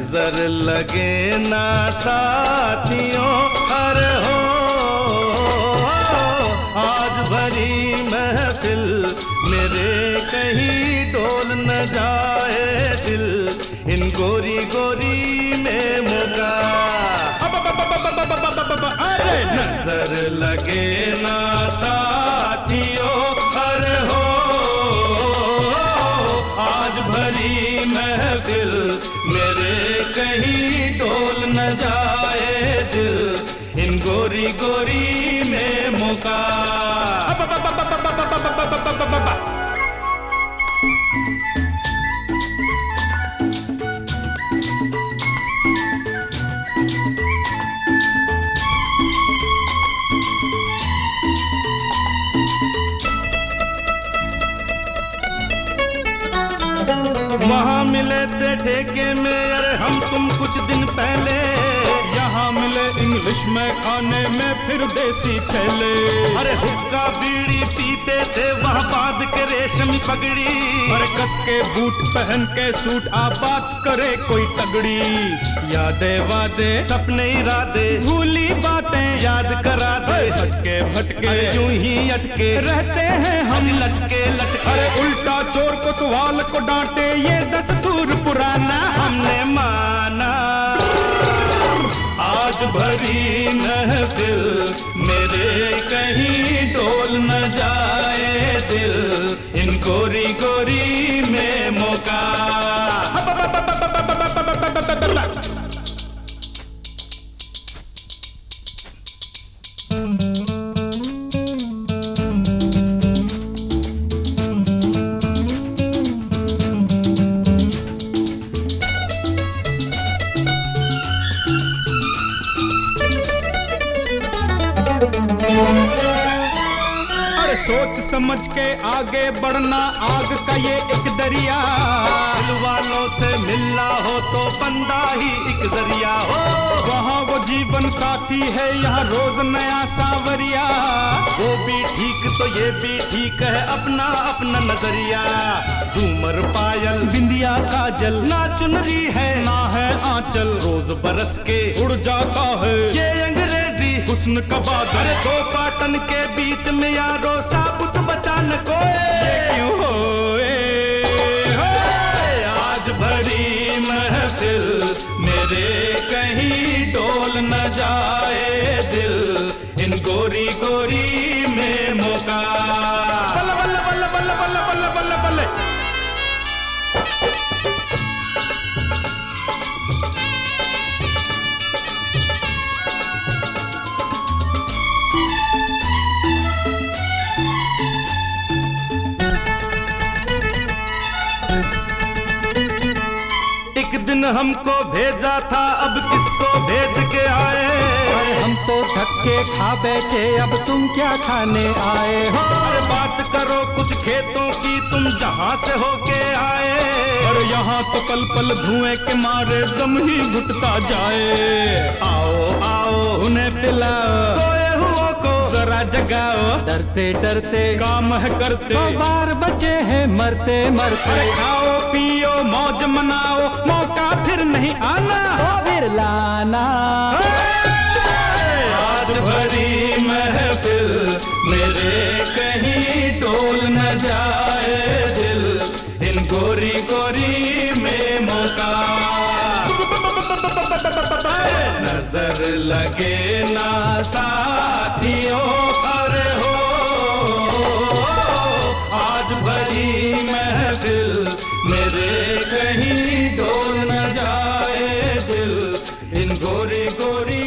नजर लगे ना साथियों, अरे हो आज भरी महफिल मेरे कहीं डोल न जाए दिल, इन गोरी गोरी में मुका। अरे नजर लगे ना साथियों, अरे हो आज भरी महफिल मेरे कहीं डोल न जाए दिल, इन गोरी गोरी में मुका। वहाँ मिले थे ठेके में अरे हम तुम कुछ दिन पहले, यहाँ मिले इंग्लिश में खाने में फिर देसी छेले। अरे हुक्का बीड़ी पीते थे वहाँ बांध के रेशमी पगड़ी, अरे कस के बूट पहन के सूट आ बात करे कोई तगड़ी। यादें वादे सपने इरादे भूली बातें याद करा दे, भटके भटके यूं ही अटके रहते हैं हम लटके लटके। अरे उल्टा चोर कोतवाल को डांटे ये दस्तूर पुराना हमने माना। आज भरी महफिल मेरे कहीं डोल न जाए दिल, इन गोरी गोरी में मौका। अरे सोच समझ के आगे बढ़ना आग का ये एक दरिया, दिल वालों से मिलना हो तो बंदा ही एक जरिया हो। वहाँ वो जीवन साथी है यहाँ रोज नया सावरिया, वो भी ठीक तो ये भी ठीक है अपना अपना नजरिया। झूमर पायल बिंदिया काजल ना चुनरी है ना है आंचल, रोज बरस के उड़ जाता है ये अंग्रेजी हुस्न का बादल। अरे दो पाटन के बीच में यारो साबुत बचान को ये क्यों होए? आज भरी महफिल मेरे कहीं डोल न जाए दिल, इन गोरी गोरी में मौका। बल्ले बल्ले बल्ले बल्ले बल्ले बल्ले बल्ले बल्ले। एक दिन हमको भेजा था अब किसको भेज के आए, हम तो धक्के खा बैठे अब तुम क्या खाने आए हो? अरे बात करो कुछ खेतों की तुम जहाँ से होके आए। और यहाँ तो पल पल धुएं के मारे दम ही घुटता जाए। आओ आओ उन्हें पिलाओ सोए हुओं को जरा जगाओ, डरते डरते काम है करते 100 बार बचे हैं मरते मरते। अरे खाओ पियो मौज मनाओ मौका फिर नहीं आना तो फिर लाना। आज भरी महफिल मेरे कहीं डोल न जाए दिल, इन गोरी गोरी में मौका। नजर लगे ना साथियों, अरे हो आज भरी महफिल मेरे कहीं डोल न जाए दिल, इन गोरी गोरी